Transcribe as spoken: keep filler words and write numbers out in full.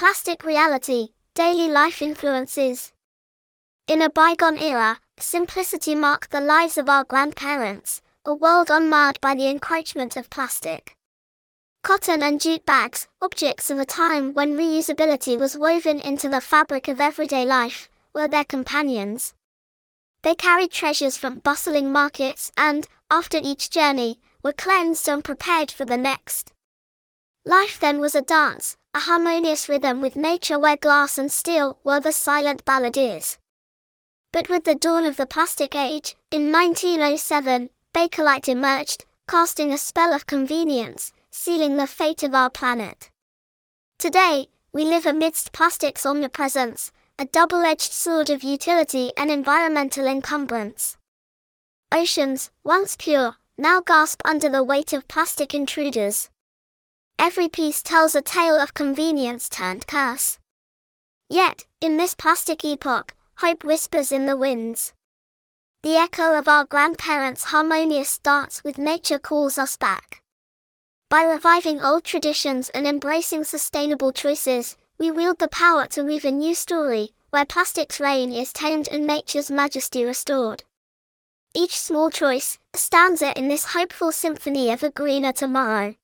Plastic reality, daily life influences. In a bygone era, simplicity marked the lives of our grandparents, a world unmarred by the encroachment of plastic. Cotton and jute bags, objects of a time when reusability was woven into the fabric of everyday life, were their companions. They carried treasures from bustling markets and, after each journey, were cleansed and prepared for the next. Life then was a dance, a harmonious rhythm with nature where glass and steel were the silent balladeers. But with the dawn of the plastic age, in nineteen oh seven, Bakelite emerged, casting a spell of convenience, sealing the fate of our planet. Today, we live amidst plastic's omnipresence, a double-edged sword of utility and environmental encumbrance. Oceans, once pure, now gasp under the weight of plastic intruders. Every piece tells a tale of convenience turned curse. Yet, in this plastic epoch, hope whispers in the winds. The echo of our grandparents' harmonious dance with nature calls us back. By reviving old traditions and embracing sustainable choices, we wield the power to weave a new story, where plastic's reign is tamed and nature's majesty restored. Each small choice, a stanza in this hopeful symphony of a greener tomorrow.